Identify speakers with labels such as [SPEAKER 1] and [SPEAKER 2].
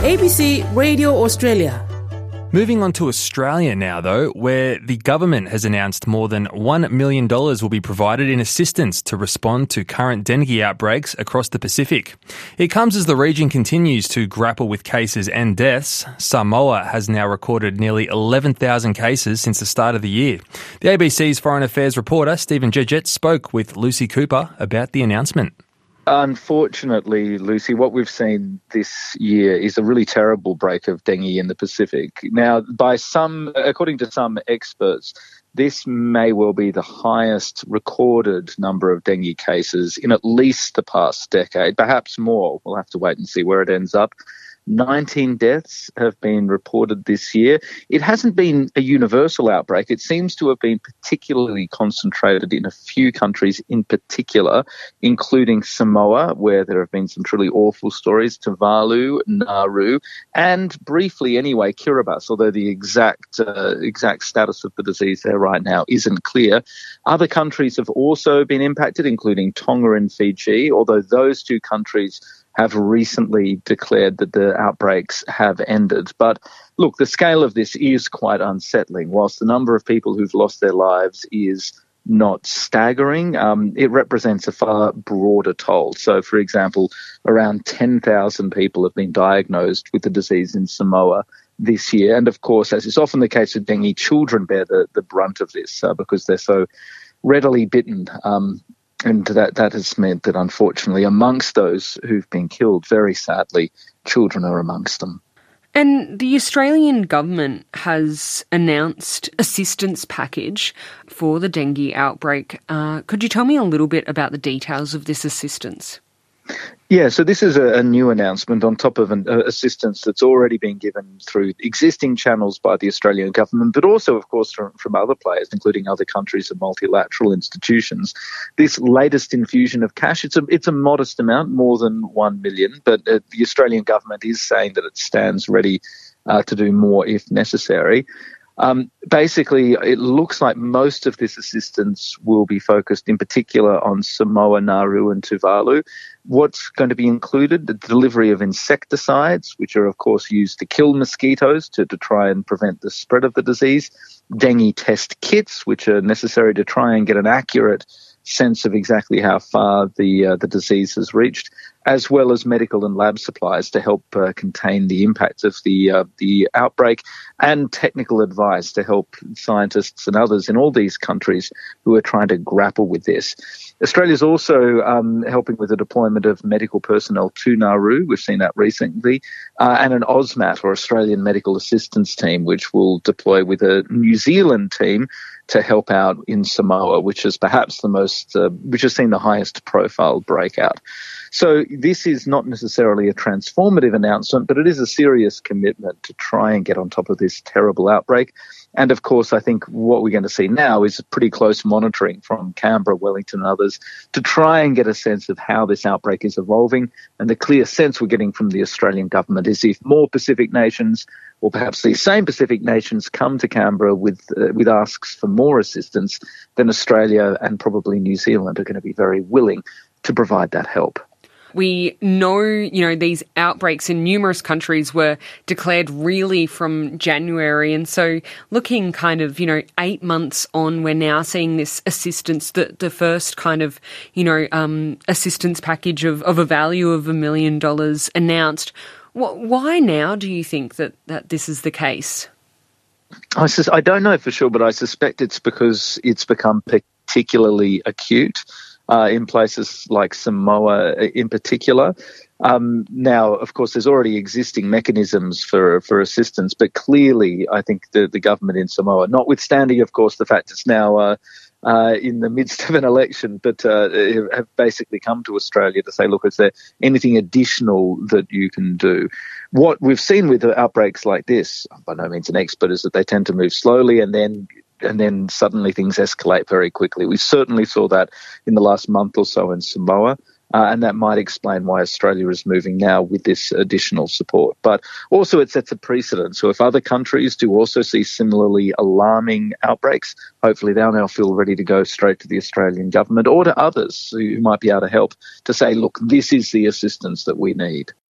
[SPEAKER 1] ABC Radio Australia.
[SPEAKER 2] Moving on to Australia now, though, where the government has announced more than $1 million will be provided in assistance to respond to current dengue outbreaks across the Pacific. It comes as the region continues to grapple with cases and deaths. Samoa has now recorded nearly 11,000 cases since the start of the year. The ABC's Foreign Affairs reporter, Stephen Jejet, spoke with Lucy Cooper about the announcement.
[SPEAKER 3] Unfortunately, Lucy, what we've seen this year is a really terrible break of dengue in the Pacific. Now, according to some experts, this may well be the highest recorded number of dengue cases in at least the past decade, perhaps more. We'll have to wait and see where it ends up. 19 deaths have been reported this year. It hasn't been a universal outbreak. It seems to have been particularly concentrated in a few countries in particular, including Samoa, where there have been some truly awful stories, Tuvalu, Nauru, and briefly anyway, Kiribati, although the exact status of the disease there right now isn't clear. Other countries have also been impacted, including Tonga and Fiji, although those two countries have recently declared that the outbreaks have ended. But look, the scale of this is quite unsettling. Whilst the number of people who've lost their lives is not staggering, it represents a far broader toll. So, for example, around 10,000 people have been diagnosed with the disease in Samoa this year. And of course, as is often the case with dengue, children bear the brunt of this because they're so readily bitten. And that has meant that, unfortunately, amongst those who've been killed, very sadly, children are amongst them.
[SPEAKER 4] And the Australian government has announced assistance package for the dengue outbreak. Could you tell me a little bit about the details of this assistance?
[SPEAKER 3] Yeah, so this is a new announcement on top of an assistance that's already been given through existing channels by the Australian government, but also, of course, from other players, including other countries and multilateral institutions. This latest infusion of cash, it's a modest amount, more than 1 million, but the Australian government is saying that it stands ready to do more if necessary. Basically, it looks like most of this assistance will be focused in particular on Samoa, Nauru and Tuvalu. What's going to be included? The delivery of insecticides, which are, of course, used to kill mosquitoes to try and prevent the spread of the disease. Dengue test kits, which are necessary to try and get an accurate sense of exactly how far the disease has reached, as well as medical and lab supplies to help contain the impact of the outbreak, and technical advice to help scientists and others in all these countries who are trying to grapple with this. Australia is also helping with the deployment of medical personnel to Nauru. We've seen that recently, and an AUSMAT, or Australian Medical Assistance Team, which will deploy with a New Zealand team to help out in Samoa, which is perhaps which has seen the highest profile breakout. So this is not necessarily a transformative announcement, but it is a serious commitment to try and get on top of this terrible outbreak. And of course, I think what we're going to see now is pretty close monitoring from Canberra, Wellington and others to try and get a sense of how this outbreak is evolving. And the clear sense we're getting from the Australian government is if more Pacific nations, or perhaps these same Pacific nations, come to Canberra with asks for more assistance, then Australia and probably New Zealand are going to be very willing to provide that help.
[SPEAKER 4] We know, these outbreaks in numerous countries were declared really from January. And so looking 8 months on, we're now seeing this assistance, the first assistance package of a value of $1 million announced. Why now do you think that this is the case?
[SPEAKER 3] I don't know for sure, but I suspect it's because it's become particularly acute. In places like Samoa in particular. Now, of course, there's already existing mechanisms for assistance, but clearly I think the government in Samoa, notwithstanding, of course, the fact it's now in the midst of an election, but have basically come to Australia to say, look, is there anything additional that you can do? What we've seen with outbreaks like this, by no means an expert, is that they tend to move slowly and then suddenly things escalate very quickly. We certainly saw that in the last month or so in Samoa, and that might explain why Australia is moving now with this additional support. But also it sets a precedent. So if other countries do also see similarly alarming outbreaks, hopefully they'll now feel ready to go straight to the Australian government or to others who might be able to help to say, look, this is the assistance that we need.